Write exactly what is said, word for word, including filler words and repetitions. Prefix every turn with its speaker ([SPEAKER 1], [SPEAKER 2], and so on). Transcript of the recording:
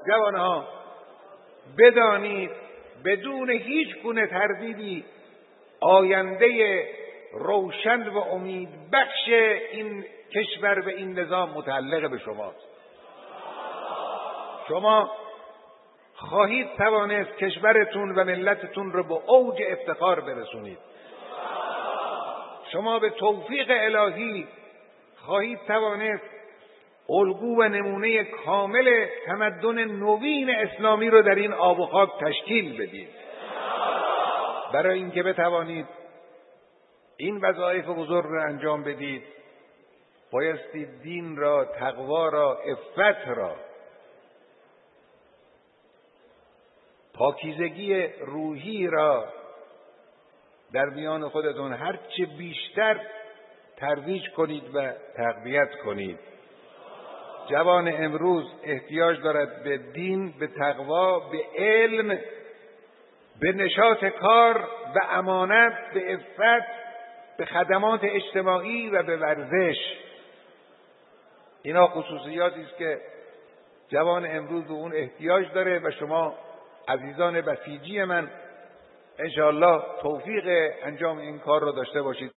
[SPEAKER 1] جوانها بدانید بدون هیچ گونه تردیدی آینده روشن و امید بخش این کشور و این نظام متعلق به شماست. شما خواهید توانست کشورتون و ملتتون رو به اوج افتخار برسونید. شما به توفیق الهی خواهید توانست الگو و نمونه کامل تمدن نوین اسلامی رو در این آب و خاک تشکیل بدید. برای اینکه بتوانید این وظایف بزرگ را انجام بدید بایستی دین را، تقوا را، عفت را، پاکیزگی روحی را در میان خودتون هرچه بیشتر ترویج کنید و تقویت کنید. جوان امروز احتیاج دارد به دین، به تقوا، به علم، به نشاط کار، به امانت، به عفت، به خدمات اجتماعی و به ورزش. اینا خصوصیاتی است که جوان امروز به اون احتیاج داره و شما عزیزان بسیجی من انشاءالله توفیق انجام این کار را داشته باشید.